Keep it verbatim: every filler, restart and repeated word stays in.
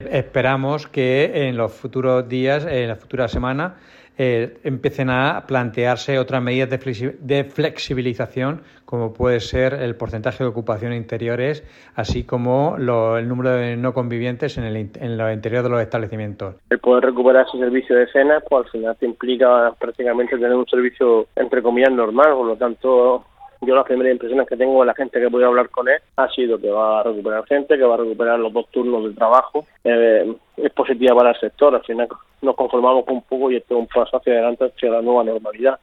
Esperamos que en los futuros días, en las futuras semanas, eh, empiecen a plantearse otras medidas de, flexi- de flexibilización, como puede ser el porcentaje de ocupación interiores, así como lo, el número de no convivientes en el en los interiores de los establecimientos. El poder recuperar ese servicio de cenas, pues al final te implica prácticamente tener un servicio, entre comillas, normal. Por lo tanto, yo las primeras impresiones que tengo de la gente que he podido hablar con él ha sido que va a recuperar gente, que va a recuperar los dos turnos de trabajo. Eh, es positiva para el sector. Al final nos conformamos con un poco y esto es un paso hacia adelante hacia la nueva normalidad.